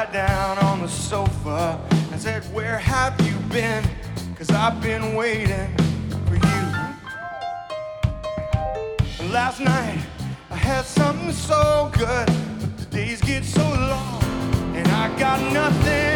sat down on the sofa and said, where have you been? 'Cause I've been waiting for you. And last night I had something so good, but the days get so long and I got nothing